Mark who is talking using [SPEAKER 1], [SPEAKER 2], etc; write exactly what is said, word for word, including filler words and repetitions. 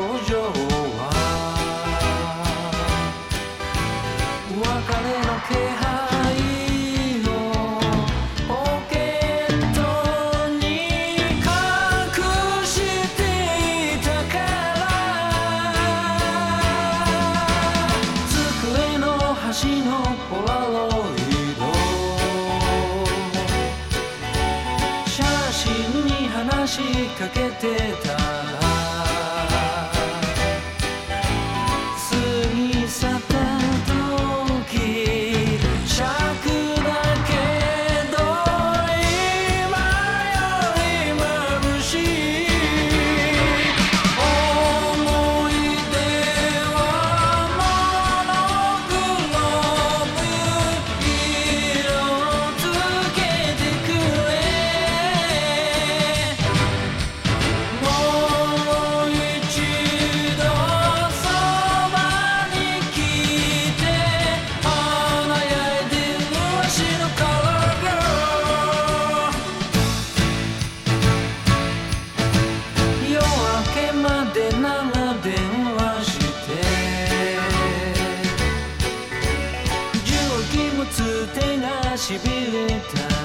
[SPEAKER 1] 情は別れの気配をポケットに隠していたから机の端のポラロイド写真に話しかけてた過ぎ去った時尺だけど今より眩しい思い出はモノクローム色つけてくれもう一度そばに来て華やいでる足のカラーガール夜明けまでなら電話して重機もつ手がしびれた